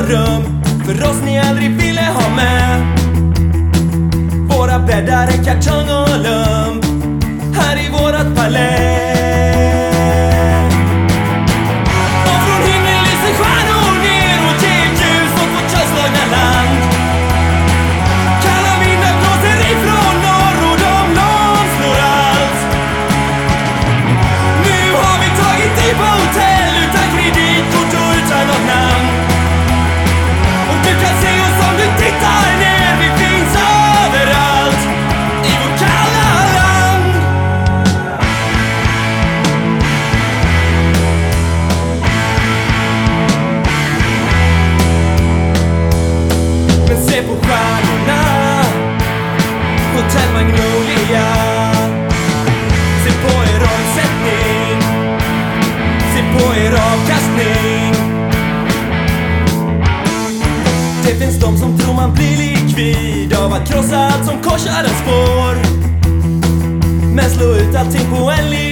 rum för oss ni aldrig ville ha med. Våra bäddar är kartong och lump här i vårat palä. Och från himlen lyser stjärnor ner och ger ljus åt vårt kölslagna land. Kalla vindar blåser ifrån norr och de lamslår allt. Nu har vi tagit dig på hotell utan kreditkort och utan något namn. Och du kan se oss om du tittar ner, vi finns överallt i vårt kalla land. Men se på stjärnorna, Hotel Magnolia. Se på er omsättning, se på er avkastning. Det finns de som tror man blir likvid av att krossa allt som korsar en spår. Men slå ut allting på en